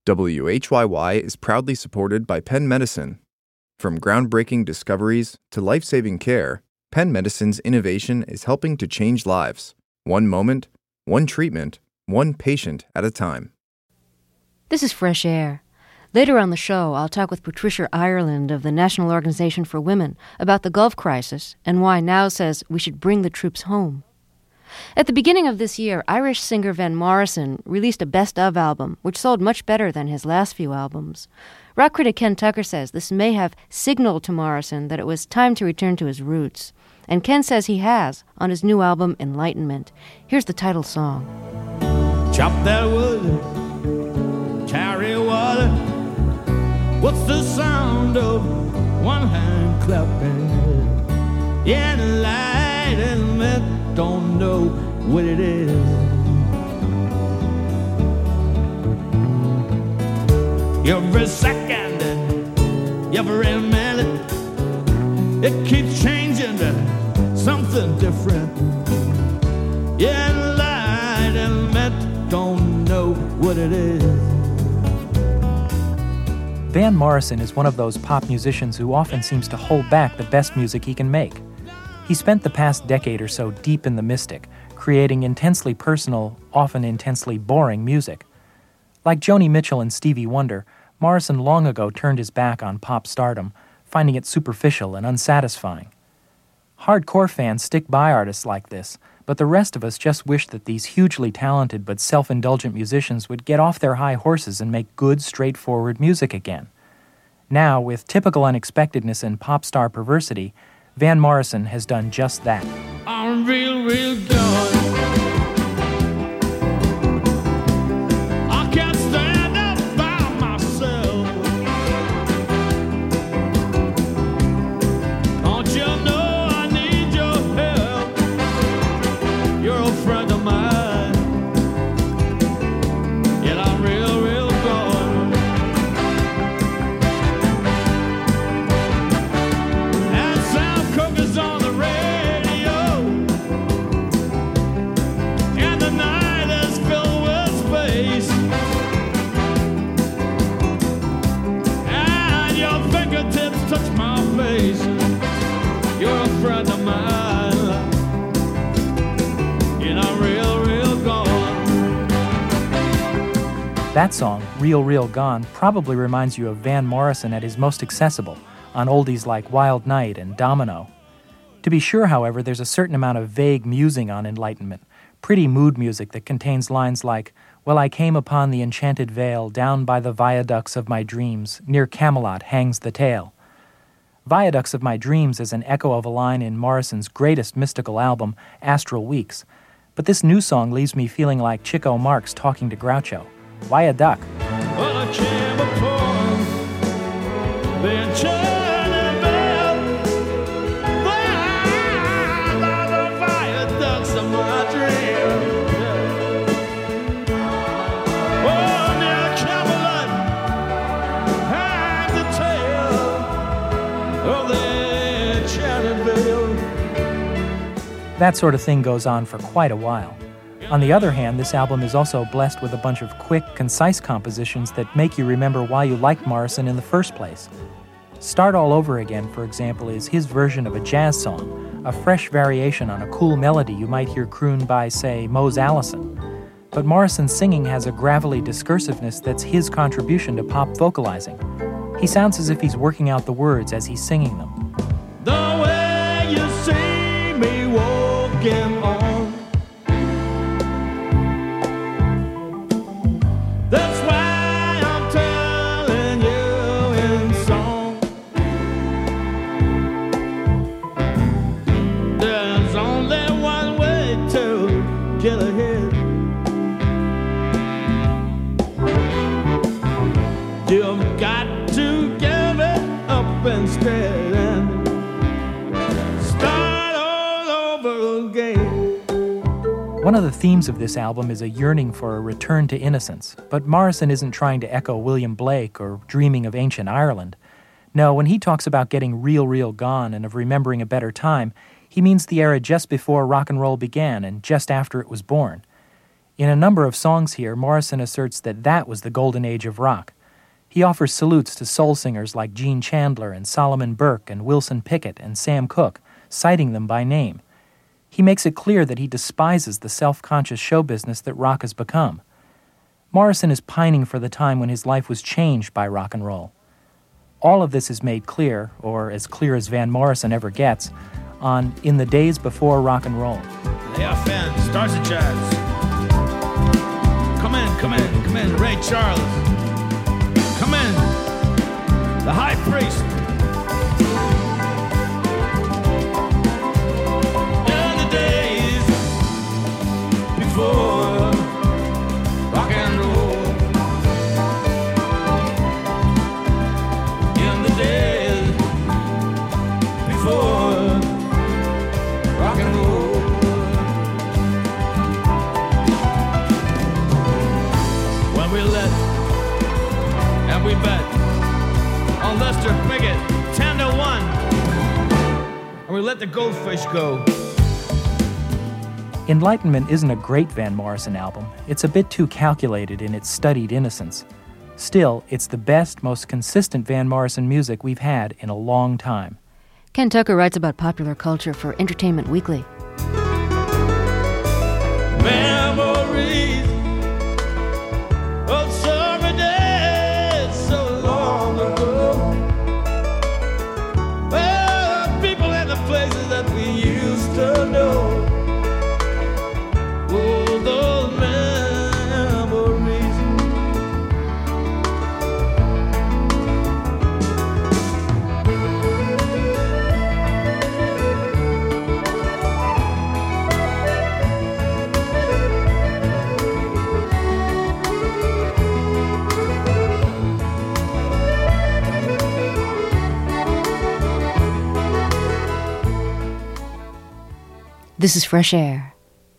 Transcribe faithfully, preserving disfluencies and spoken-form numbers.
W H Y Y is proudly supported by Penn Medicine. From groundbreaking discoveries to life-saving care, Penn Medicine's innovation is helping to change lives, one moment, one treatment, one patient at a time. This is Fresh Air. Later on the show, I'll talk with Patricia Ireland of the National Organization for Women about the Gulf crisis and why Now says we should bring the troops home. At the beginning of this year, Irish singer Van Morrison released a best-of album, which sold much better than his last few albums. Rock critic Ken Tucker says this may have signaled to Morrison that it was time to return to his roots. And Ken says he has on his new album, Enlightenment. Here's the title song. Chop that wood, carry water. What's the sound of one hand clapping? Enlightenment, don't know what it is. Every second, every minute, it keeps changing to something different. Enlightenment, don't know what it is. Van Morrison is one of those pop musicians who often seems to hold back the best music he can make. He spent the past decade or so deep in the mystic, creating intensely personal, often intensely boring music. Like Joni Mitchell and Stevie Wonder, Morrison long ago turned his back on pop stardom, finding it superficial and unsatisfying. Hardcore fans stick by artists like this, but the rest of us just wish that these hugely talented but self-indulgent musicians would get off their high horses and make good, straightforward music again. Now, with typical unexpectedness and pop star perversity, Van Morrison has done just that. I'm real, real good. I can't stand up by myself. Don't you know I need your help? You're a friend of mine. Yet I'm real, real good. And Sam Cooke is on the radio. And the night is filled with space. And your fingertips touch my face. You're a friend of mine. And I'm real, real gone. That song, Real Real Gone, probably reminds you of Van Morrison at his most accessible, on oldies like Wild Night and Domino. To be sure, however, there's a certain amount of vague musing on Enlightenment, pretty mood music that contains lines like, "Well, I came upon the enchanted vale, down by the viaducts of my dreams, near Camelot hangs the tale." Viaducts of My Dreams is an echo of a line in Morrison's greatest mystical album, Astral Weeks, but this new song leaves me feeling like Chico Marx talking to Groucho. Why a duck? Well, I came upon the enchanted vale, down by the viaducts of my dreams. Oh, near Camelot hangs the tale of the enchanted vale. That sort of thing goes on for quite a while. On the other hand, this album is also blessed with a bunch of quick, concise compositions that make you remember why you liked Morrison in the first place. Start All Over Again, for example, is his version of a jazz song, a fresh variation on a cool melody you might hear crooned by, say, Mose Allison. But Morrison's singing has a gravelly discursiveness that's his contribution to pop vocalizing. He sounds as if he's working out the words as he's singing them. The way you see me walking on, that's why I'm telling you in song. There's only one way to get ahead. You've got to give it up instead and start all over again. One of the themes of this album is a yearning for a return to innocence, but Morrison isn't trying to echo William Blake or dreaming of ancient Ireland. No, when he talks about getting real, real gone and of remembering a better time, he means the era just before rock and roll began and just after it was born. In a number of songs here, Morrison asserts that that was the golden age of rock. He offers salutes to soul singers like Gene Chandler and Solomon Burke and Wilson Pickett and Sam Cooke, citing them by name. He makes it clear that he despises the self-conscious show business that rock has become. Morrison is pining for the time when his life was changed by rock and roll. All of this is made clear, or as clear as Van Morrison ever gets, on In the Days Before Rock and Roll. Hey, our fans, stars and jazz. Come in, come in, come in, Ray Charles. Come in, the high priest. In the days before rock and roll. In the days before rock and roll. When we let and we bet on Lester Pickett ten to one, and we let the goldfish go. Enlightenment isn't a great Van Morrison album. It's a bit too calculated in its studied innocence. Still, it's the best, most consistent Van Morrison music we've had in a long time. Ken Tucker writes about popular culture for Entertainment Weekly. Memories of summer days so long ago. Well, people and the places that we used to know. Oh, those memories. This is Fresh Air.